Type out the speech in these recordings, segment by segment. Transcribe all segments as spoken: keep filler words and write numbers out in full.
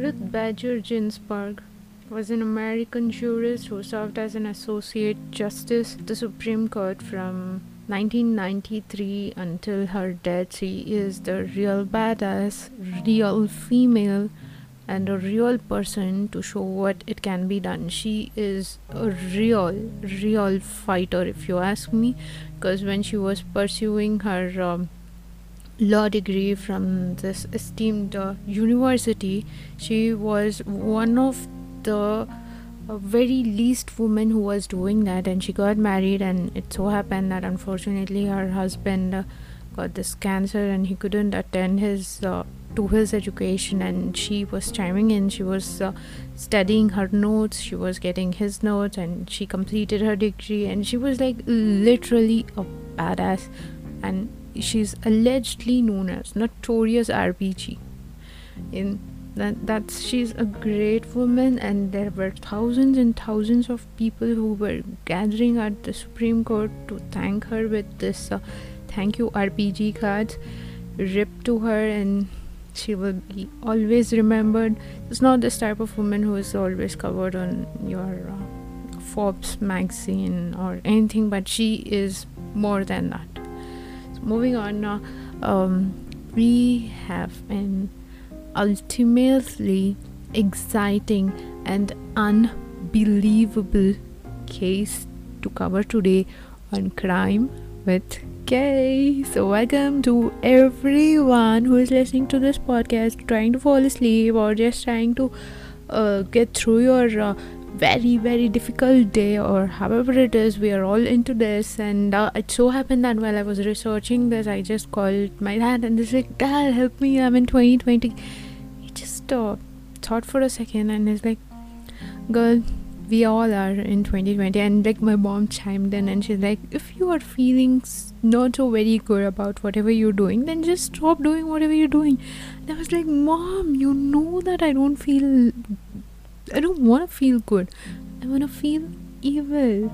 Ruth Bader Ginsburg was an American jurist who served as an Associate Justice of the Supreme Court from nineteen ninety-three until her death. She is the real badass, real female, and a real person to show what it can be done. She is a real, real fighter, if you ask me, because when she was pursuing her um, law degree from this esteemed uh, university, she was one of the uh, very least women who was doing that, and she got married, and it so happened that unfortunately her husband uh, got this cancer and he couldn't attend his uh, to his education, and she was chiming in. She was uh, studying her notes, she was getting his notes, and she completed her degree, and she was like literally a badass. And she's allegedly known as Notorious R B G. In that that's she's a great woman, and there were thousands and thousands of people who were gathering at the Supreme Court to thank her with this uh, thank you R B G cards ripped to her, and she will be always remembered. It's not this type of woman who is always covered on your uh, Forbes magazine or anything, but she is more than that. Moving on now, um, we have an ultimately exciting and unbelievable case to cover today on Crime with Kay. So welcome to everyone who is listening to this podcast, trying to fall asleep or just trying to uh, get through your uh, very very difficult day, or however it is. We are all into this, and uh, it so happened that while I was researching this, I just called my dad and he's like, "Dad, help me, I'm in twenty twenty." He just uh, thought for a second and he's like, "Girl, we all are in twenty twenty." And like my mom chimed in and she's like, "If you are feeling not so very good about whatever you're doing, then just stop doing whatever you're doing." And I was like, "Mom, you know that I don't feel I don't want to feel good. I want to feel evil."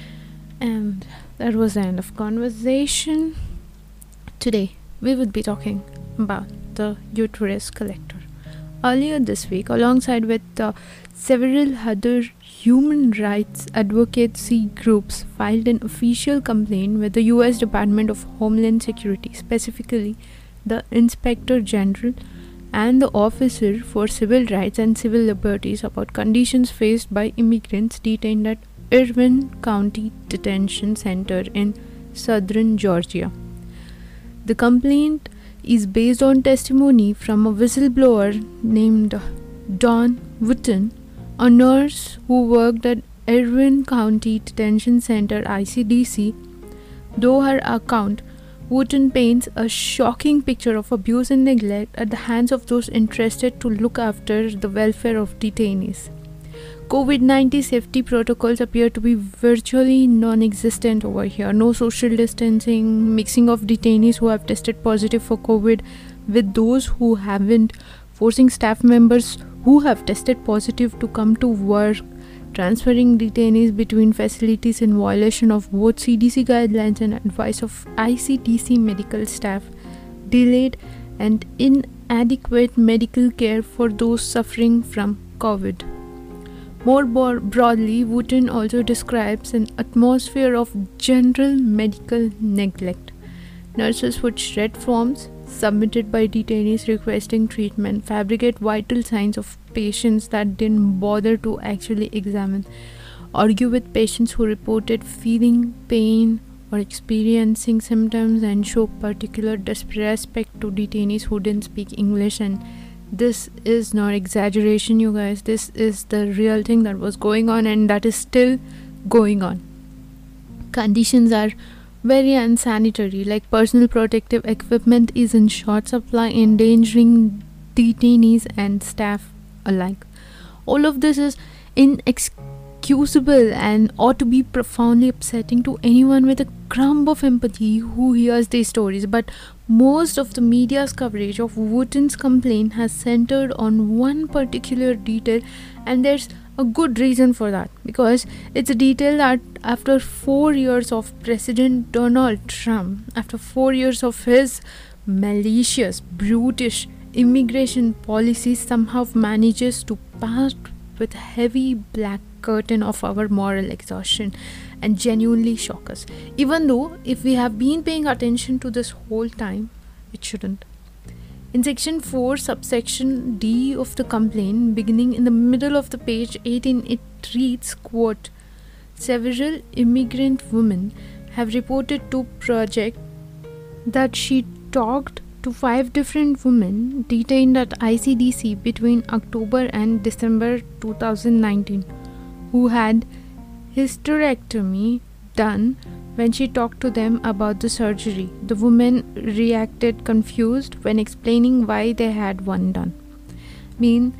And that was the end of conversation. Today, we would be talking about the uterus collector. Earlier this week, alongside with uh, several other human rights advocacy groups, filed an official complaint with the U S Department of Homeland Security, specifically the Inspector General and the Officer for Civil Rights and Civil Liberties, about conditions faced by immigrants detained at Irvine County Detention Center in southern Georgia. The complaint is based on testimony from a whistleblower named Dawn Wooten, a nurse who worked at Irvine County Detention Center I C D C. Though her account, Wooten paints a shocking picture of abuse and neglect at the hands of those interested to look after the welfare of detainees. COVID nineteen safety protocols appear to be virtually non-existent over here. No social distancing, mixing of detainees who have tested positive for COVID with those who haven't, forcing staff members who have tested positive to come to work, transferring detainees between facilities in violation of both C D C guidelines and advice of I C D C medical staff, delayed and inadequate medical care for those suffering from COVID. More bo- broadly, Wooten also describes an atmosphere of general medical neglect. Nurses would shred forms submitted by detainees requesting treatment, fabricate vital signs of patients that didn't bother to actually examine, argue with patients who reported feeling pain or experiencing symptoms, and show particular disrespect to detainees who didn't speak English. And this is not exaggeration, you guys. This is the real thing that was going on, and that is still going on. Conditions are very unsanitary, like personal protective equipment is in short supply, endangering detainees and staff alike. All of this is inexcusable and ought to be profoundly upsetting to anyone with a crumb of empathy who hears these stories. But most of the media's coverage of Wooten's complaint has centered on one particular detail, and there's a good reason for that, because it's a detail that after four years of President Donald Trump, after four years of his malicious, brutish, immigration policy somehow manages to part with heavy black curtain of our moral exhaustion and genuinely shock us, even though if we have been paying attention to this whole time, it shouldn't. In section four, subsection D of the complaint, beginning in the middle of the page eighteen, it reads, quote, several immigrant women have reported to Project that she talked to five different women detained at I C D C between October and December two thousand nineteen who had hysterectomy done. When she talked to them about the surgery, the women reacted confused when explaining why they had one done. I mean,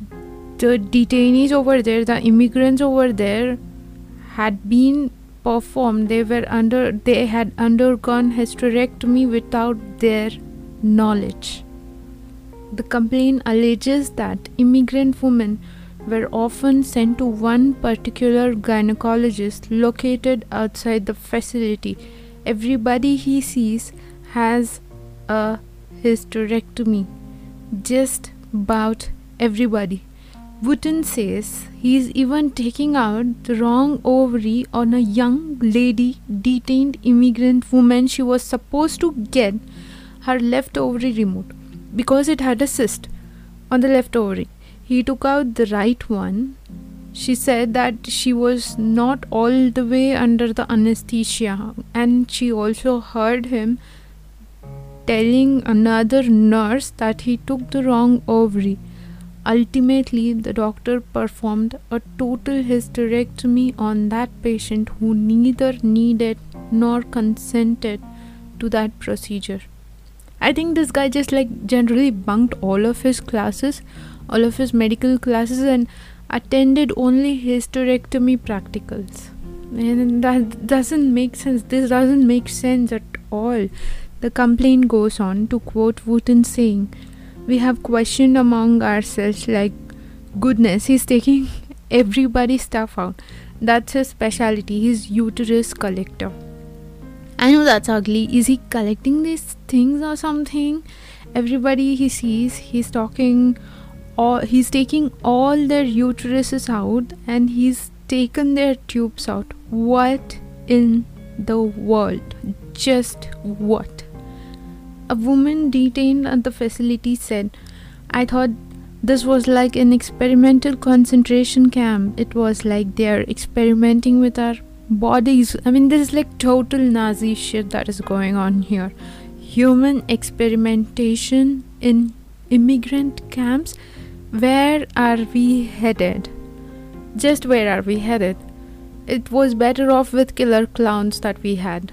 the detainees over there, the immigrants over there had been performed, they were under, they had undergone hysterectomy without their knowledge. The complaint alleges that immigrant women were often sent to one particular gynecologist located outside the facility. Everybody he sees has a hysterectomy. Just about everybody. Wooten says he's even taking out the wrong ovary on a young lady detained immigrant woman. She was supposed to get her left ovary removed because it had a cyst on the left ovary. He took out the right one. She said that she was not all the way under the anesthesia, and she also heard him telling another nurse that he took the wrong ovary. Ultimately, the doctor performed a total hysterectomy on that patient who neither needed nor consented to that procedure. I think this guy just like generally bunked all of his classes, all of his medical classes, and attended only hysterectomy practicals. And that doesn't make sense. This doesn't make sense at all. The complaint goes on to quote Wooten saying, we have questioned among ourselves like, goodness, he's taking everybody's stuff out. That's his specialty. He's uterus collector. I know that's ugly. Is he collecting these things or something? Everybody he sees, he's talking, or he's taking all their uteruses out and he's taken their tubes out. What in the world? Just what? A woman detained at the facility said, I thought this was like an experimental concentration camp. It was like they're experimenting with our bodies. I mean, this is like total Nazi shit that is going on here. Human experimentation in immigrant camps. Where are we headed? Just where are we headed? It was better off with killer clowns that we had.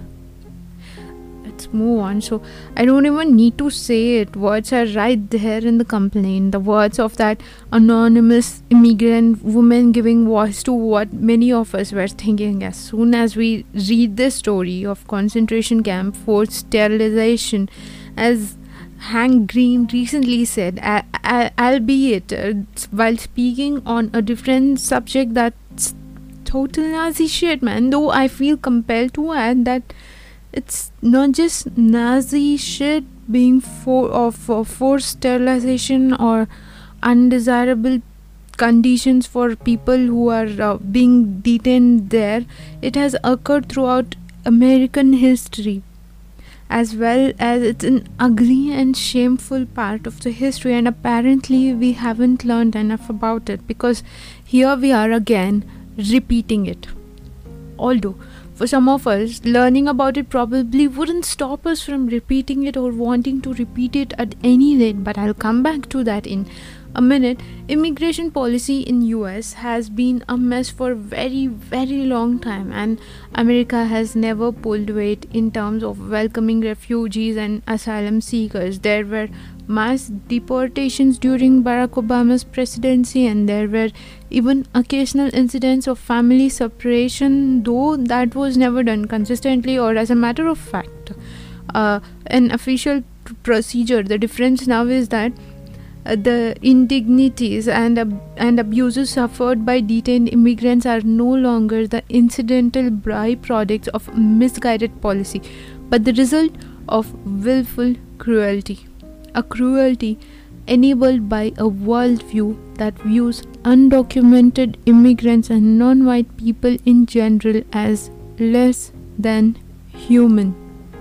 Let's move on. So I don't even need to say it. Words are right there in the complaint. The words of that anonymous immigrant woman giving voice to what many of us were thinking as soon as we read this story of concentration camp forced sterilization. As Hank Green recently said, a- a- albeit uh, while speaking on a different subject, that's total Nazi shit, man. Though I feel compelled to add that it's not just Nazi shit being for of for forced sterilization or undesirable conditions for people who are uh, being detained there. It has occurred throughout American history, as well as it's an ugly and shameful part of the history, and apparently we haven't learned enough about it because here we are again repeating it. Although for some of us, learning about it probably wouldn't stop us from repeating it or wanting to repeat it at any rate, but I'll come back to that in a minute. Immigration policy in U S has been a mess for a very, very long time, and America has never pulled weight in terms of welcoming refugees and asylum seekers. There were mass deportations during Barack Obama's presidency, and there were even occasional incidents of family separation, though that was never done consistently or as a matter of fact. Uh, an official p- procedure. The difference now is that uh, the indignities and uh, and abuses suffered by detained immigrants are no longer the incidental byproducts of misguided policy, but the result of willful cruelty. A cruelty that enabled by a worldview that views undocumented immigrants and non-white people in general as less than human.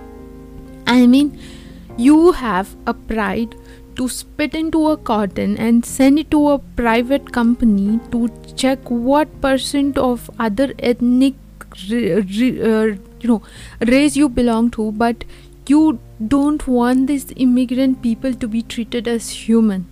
I mean, you have a pride to spit into a cotton and send it to a private company to check what percent of other ethnic re- re- uh, you know race you belong to, but you don't want these immigrant people to be treated as human.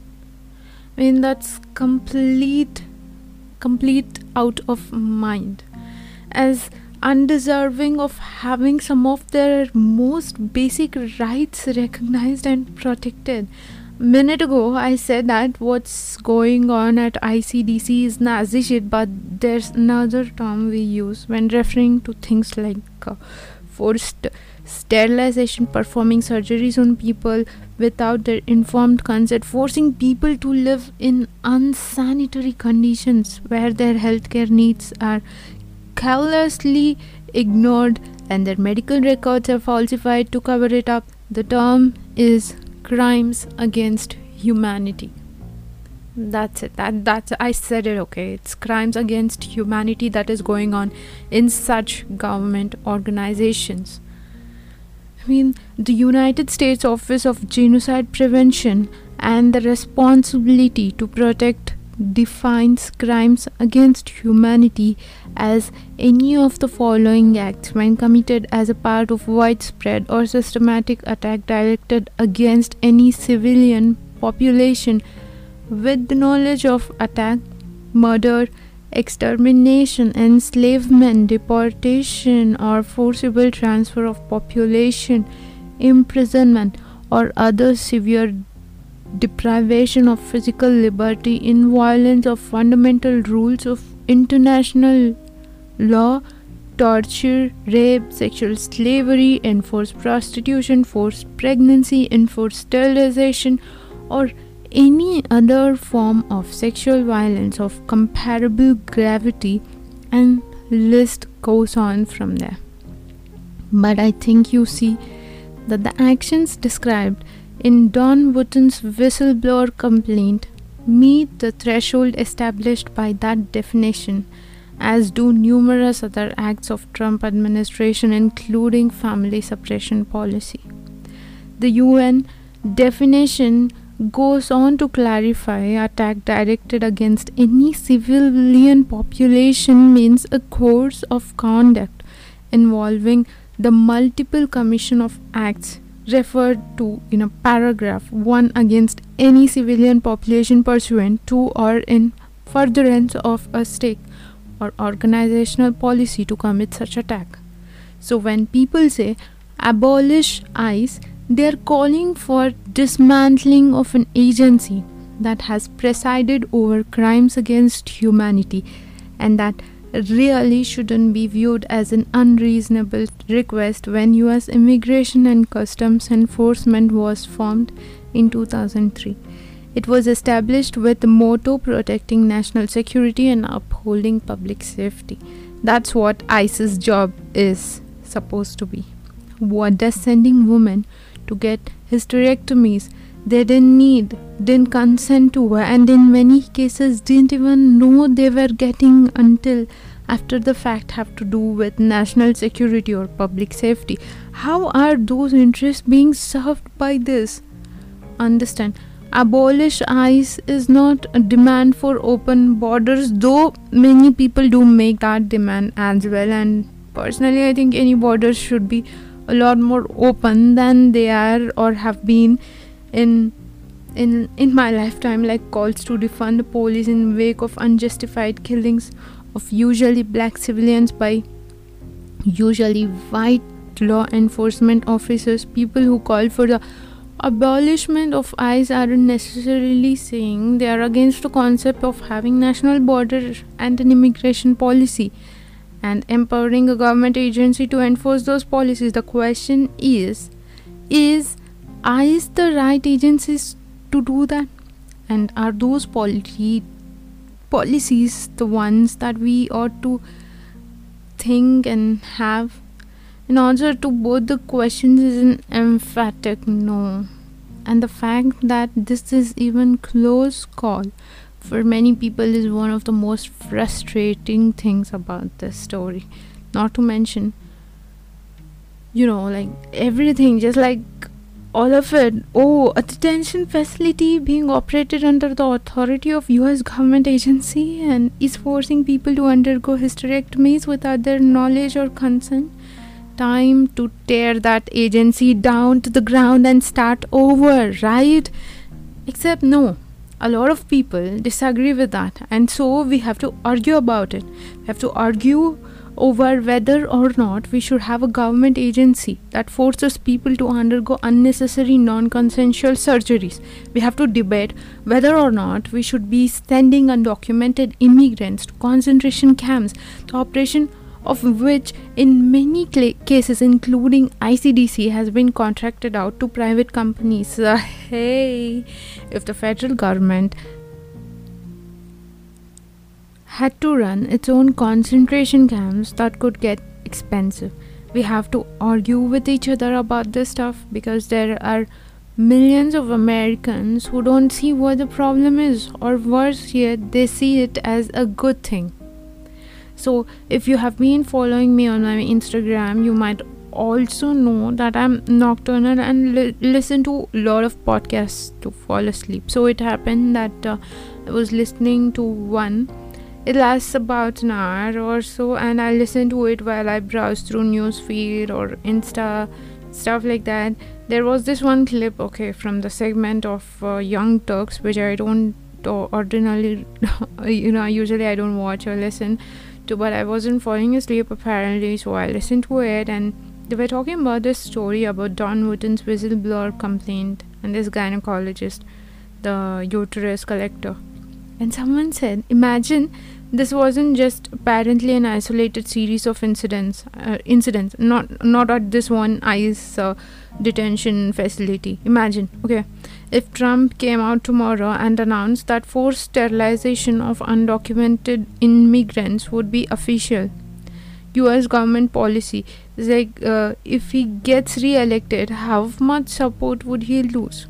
I mean, that's complete complete out of mind, as undeserving of having some of their most basic rights recognized and protected. Minute ago I said that what's going on at I C D C is Nazi shit, but there's another term we use when referring to things like uh, forced sterilization, performing surgeries on people without their informed consent, forcing people to live in unsanitary conditions where their healthcare needs are carelessly ignored and their medical records are falsified to cover it up. The term is crimes against humanity. That's it. That that's I said it. Okay, it's crimes against humanity that is going on in such government organizations. I mean, the United States Office of Genocide Prevention and the Responsibility to Protect defines crimes against humanity as any of the following acts when committed as a part of widespread or systematic attack directed against any civilian population with the knowledge of attack, murder, extermination, enslavement, deportation or forcible transfer of population, imprisonment or other severe deprivation of physical liberty in violence of fundamental rules of international law, torture, rape, sexual slavery, enforced prostitution, forced pregnancy, enforced sterilization, or any other form of sexual violence of comparable gravity, and list goes on from there. But I think you see that the actions described in Don Wooten's whistleblower complaint meet the threshold established by that definition, as do numerous other acts of Trump administration, including family suppression policy. The U N definition goes on to clarify attack directed against any civilian population means a course of conduct involving the multiple commission of acts referred to in a paragraph one against any civilian population pursuant to or in furtherance of a state or organizational policy to commit such attack. So when people say abolish ICE, they are calling for dismantling of an agency that has presided over crimes against humanity, and that really shouldn't be viewed as an unreasonable request when U S Immigration and Customs Enforcement was formed in two thousand three. It was established with the motto protecting national security and upholding public safety. That's what ICE's job is supposed to be. What does sending women to get hysterectomies they didn't need, didn't consent to, and in many cases didn't even know they were getting until after the fact have to do with national security or public safety? How are those interests being served by this? Understand, abolish ICE is not a demand for open borders, though many people do make that demand as well, and personally I think any borders should be a lot more open than they are or have been in in in my lifetime, like calls to defund the police in wake of unjustified killings of usually black civilians by usually white law enforcement officers. People who call for the abolishment of ICE aren't necessarily saying they are against the concept of having national border and an immigration policy and empowering a government agency to enforce those policies. The question is, is ICE the right agencies to do that? And are those politi- policies the ones that we ought to think and have? In answer to both the questions is an emphatic no. And the fact that this is even close call for many people is one of the most frustrating things about this story. Not to mention, you know, like everything, just like all of it. Oh, a detention facility being operated under the authority of U S government agency and is forcing people to undergo hysterectomies without their knowledge or consent. Time to tear that agency down to the ground and start over, right? Except no, a lot of people disagree with that, and so we have to argue about it. We have to argue over whether or not we should have a government agency that forces people to undergo unnecessary non-consensual surgeries. We have to debate whether or not we should be sending undocumented immigrants to concentration camps, the operation of which in many cl- cases, including I C D C, has been contracted out to private companies. Uh, hey, if the federal government had to run its own concentration camps, that could get expensive. We have to argue with each other about this stuff because there are millions of Americans who don't see what the problem is, or worse yet, they see it as a good thing. So if you have been following me on my Instagram, you might also know that I'm nocturnal and li- listen to a lot of podcasts to fall asleep. So it happened that uh, I was listening to one. It lasts about an hour or so, and I listen to it while I browse through newsfeed or Insta, stuff like that. There was this one clip, okay, from the segment of uh, Young Turks, which I don't uh, ordinarily, you know, usually I don't watch or listen to, but I wasn't falling asleep apparently, so I listened to it, and they were talking about this story about Don Wooden's whistleblower complaint and this gynecologist, the uterus collector. And someone said, imagine this wasn't just apparently an isolated series of incidents, uh, incidents, not not at this one ICE uh, detention facility. Imagine, okay, if Trump came out tomorrow and announced that forced sterilization of undocumented immigrants would be official U S government policy. It's like, uh, if he gets re-elected, how much support would he lose?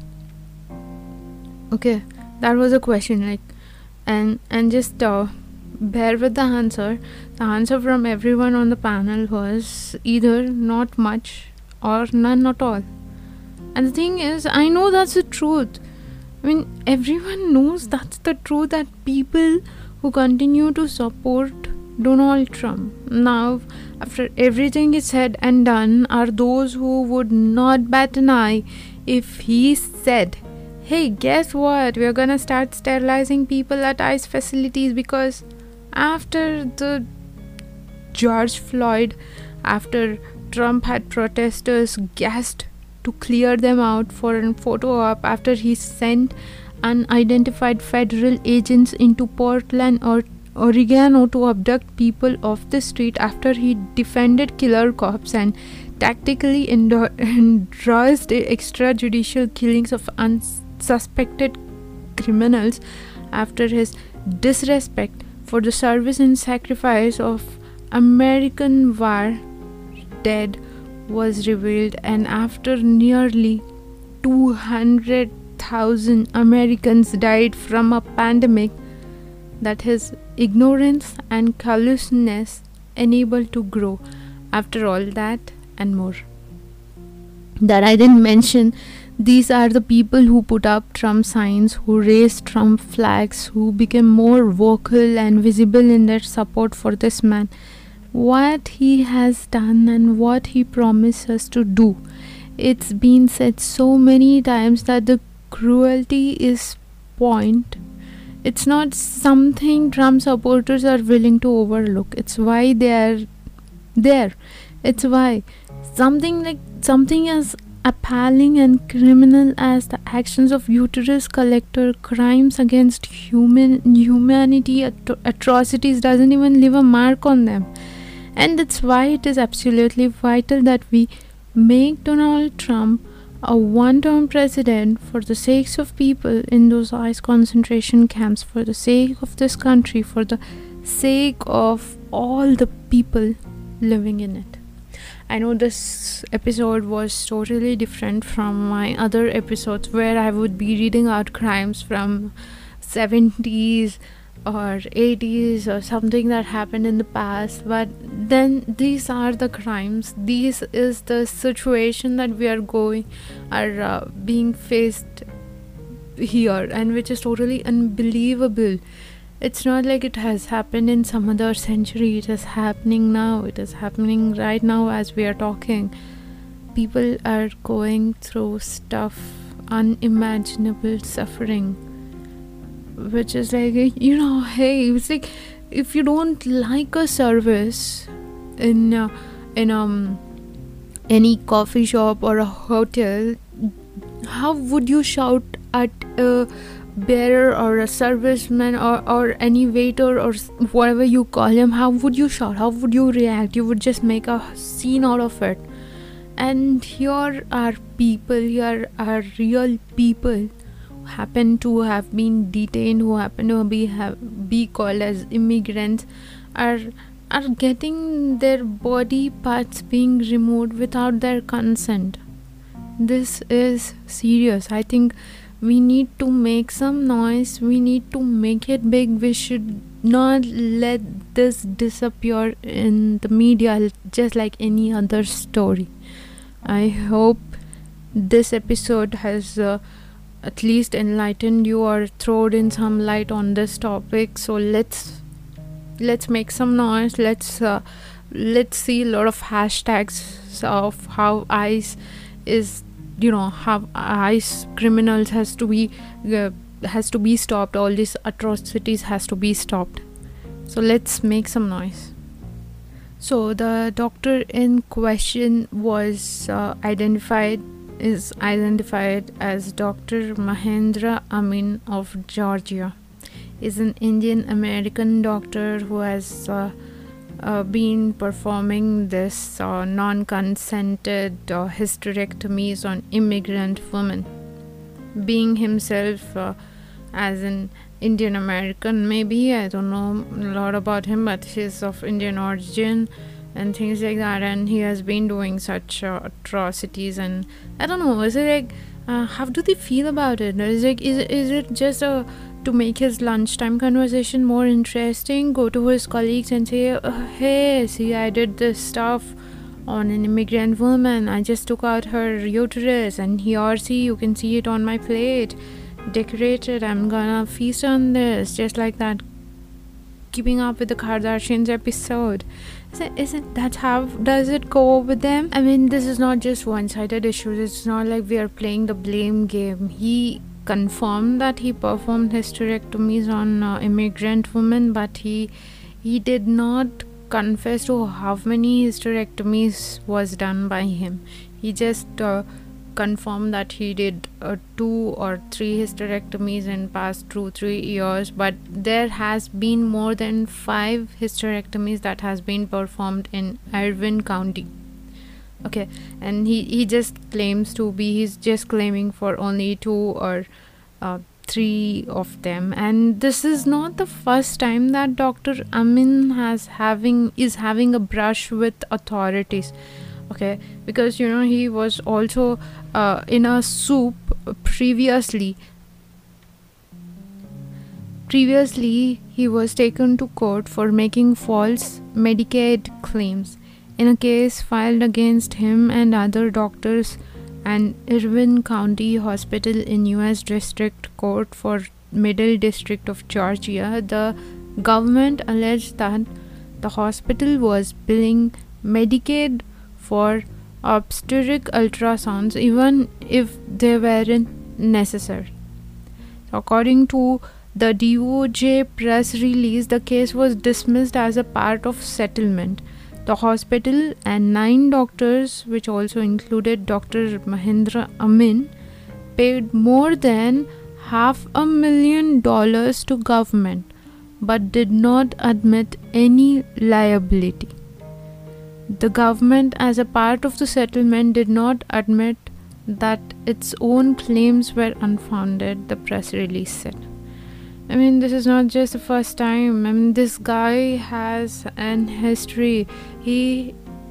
Okay, that was a question, like, and and just uh, bear with the answer. The answer from everyone on the panel was either not much or none at all. And the thing is, I know that's the truth. I mean, everyone knows that's the truth, that people who continue to support Donald Trump now, after everything is said and done, are those who would not bat an eye if he said, hey, guess what, we're gonna start sterilizing people at ICE facilities, because after the George Floyd, after Trump had protesters gassed to clear them out for a photo op, after he sent unidentified federal agents into Portland or Oregon to abduct people off the street, after he defended killer cops and tactically endo- endorsed extrajudicial killings of unsuspected criminals, after his disrespect for the service and sacrifice of American war dead was revealed, and after nearly two hundred thousand Americans died from a pandemic that his ignorance and callousness enabled to grow. After all that and more that I didn't mention, these are the people who put up Trump signs, who raised Trump flags, who became more vocal and visible in their support for this man. What he has done and what he promised us to do. It's been said so many times that the cruelty is point. It's not something Trump supporters are willing to overlook. It's why they are there. It's why something like something as appalling and criminal as the actions of uterus collector, crimes against human humanity, at- atrocities doesn't even leave a mark on them. And that's why it is absolutely vital that we make Donald Trump a one-term president for the sakes of people in those ICE concentration camps, for the sake of this country, for the sake of all the people living in it. I know this episode was totally different from my other episodes where I would be reading out crimes from seventies or eighties or something that happened in the past, but then these are the crimes, this is the situation that we are going are uh, being faced here, and which is totally unbelievable. It's not like it has happened in some other century, it is happening now, it is happening right now as we are talking. People are going through stuff, unimaginable suffering, which is like, you know, hey, it's like if you don't like a service in uh, in um any coffee shop or a hotel, how would you shout at a bearer or a serviceman or, or any waiter or whatever you call him? How would you shout? How would you react? You would just make a scene out of it. And here are people, here are real people who happen to have been detained, who happen to be have, be called as immigrants, are are getting their body parts being removed without their consent. This is serious. I think we need to make some noise, we need to make it big. We should not let this disappear in the media just like any other story. I hope this episode has uh, at least enlightened you or thrown in some light on this topic. So let's let's make some noise. Let's uh, let's see a lot of hashtags of how ICE is, you know, how ICE criminals has to be uh, has to be stopped. All these atrocities has to be stopped. So let's make some noise. So the doctor in question was uh, identified is identified as Doctor Mahendra Amin of Georgia. Is an Indian American doctor who has uh, uh, been performing this uh, non-consented uh, hysterectomies on immigrant women. Being himself uh, as an Indian American, maybe, I don't know a lot about him, but he's of Indian origin and things like that, and he has been doing such uh, atrocities. And I don't know, is it like uh, how do they feel about it? Is it is, is it just a to make his lunchtime conversation more interesting, go to his colleagues and say, uh, hey, see, I did this stuff on an immigrant woman, I just took out her uterus, and here, see, you can see it on my plate, decorated, I'm gonna feast on this, just like that Keeping Up with the Kardashians episode. Is it, is it that how does it go with them? I mean, this is not just one-sided issues. It's not like we are playing the blame game. He confirmed that he performed hysterectomies on uh, immigrant women, but he he did not confess to how many hysterectomies was done by him. He just uh, confirmed that he did uh, two or three hysterectomies in past two three years, but there has been more than five hysterectomies that has been performed in Irvine County. Okay, and he he just claims to be he's just claiming for only two or uh, three of them. And this is not the first time that Doctor Amin has having is having a brush with authorities. Okay, because you know he was also uh, in a soup previously previously he was taken to court for making false Medicaid claims in a case filed against him and other doctors and Irvine County Hospital in U S District Court for Middle District of Georgia. The government alleged that the hospital was billing Medicaid for obstetric ultrasounds even if they weren't necessary. According to the D O J press release, the case was dismissed as a part of settlement. The hospital and nine doctors, which also included Doctor Mahendra Amin, paid more than half a million dollars to government but did not admit any liability. The government, as a part of the settlement, did not admit that its own claims were unfounded, the press release said. I mean, this is not just the first time. I mean, this guy has an history. He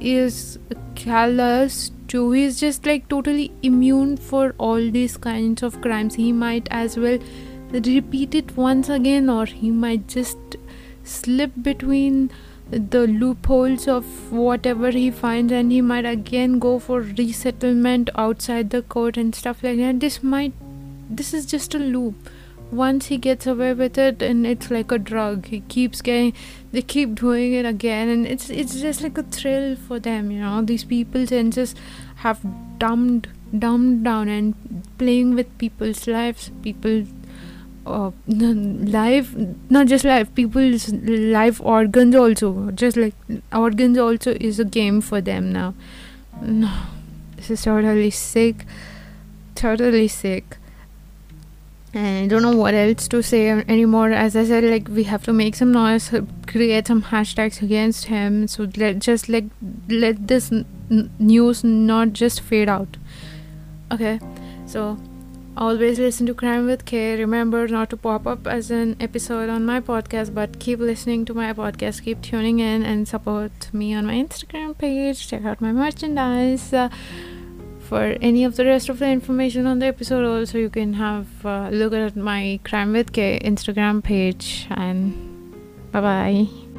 is callous too. He's just like totally immune for all these kinds of crimes. He might as well repeat it once again, or he might just slip between the loopholes of whatever he finds, and he might again go for resettlement outside the court and stuff like that. This might this is just a loop. Once he gets away with it, and it's like a drug, he keeps getting they keep doing it again, and it's it's just like a thrill for them, you know. These people senses have dumbed dumbed down and playing with people's lives, people uh, life, not just life, people's life organs also, just like organs also is a game for them now. No, this is totally sick, totally sick. And I don't know what else to say anymore. As I said, like, we have to make some noise, create some hashtags against him, so let just like let this n- news not just fade out. Okay, so always listen to Crime with K. Remember not to pop up as an episode on my podcast, but keep listening to my podcast, keep tuning in, and support me on my Instagram page. Check out my merchandise. Uh, For any of the rest of the information on the episode, also you can have a look at my Crime with K Instagram page. And bye bye.